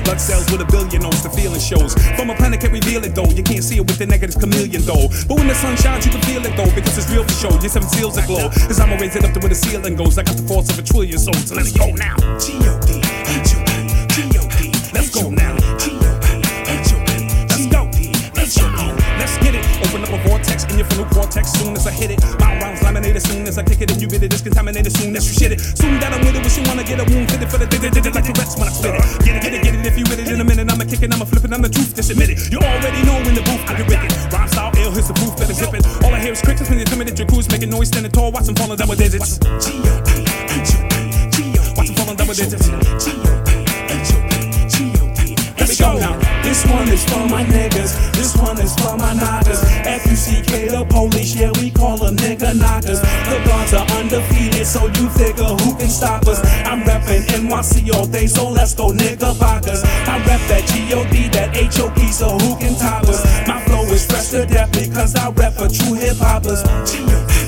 blood cells with a billion O's, the feeling shows. From a planet can't reveal it though, you can't see it with the negative chameleon though. But when the sun shines you can feel it though, because it's real for show. Your 7 seals aglow, as I'ma raise it up to where the ceiling goes. I got the force of a trillion souls, so let's go now. G-O-D, H-O-D, G-O-D, let's go now. G-O-D, H-O-D, let's go. Let's go. Let's get it. Open up a vortex in your frontal cortex soon as I hit it. My rounds laminated soon as I kick it and you get it. It's contaminated soon as you shit it. Soon that I'm with it, wish you wanna get a wound fitted for the did it like Tourette's when I spit it. Get it if you with it in a minute. I'ma kick it, I'ma flip it, I'm the truth, just admit it. You already know in the booth I get wicked. Rhyme style ill, here's the proof, better zip it. All I hear is crickets when you tell me that your crew's making noise, standing tall, watch them falling down with digits. G-O-D, H-O-D, G-O-D, watch them falling down with digits. G-O-D, H-O-D, G-O-D, let's go now. This one is for my niggas, this one is for my knockers. F-U-C-K, the police, yeah, we call them nigga knockers. The guards are undefeated, so you figure who can stop us? I'm reppin' NYC all day, so let's go nigga bockers. I rep that G-O-D, that H-O-P, so who can top us? My flow is fresh to death because I rep a true hip-hoppers. G-O-D.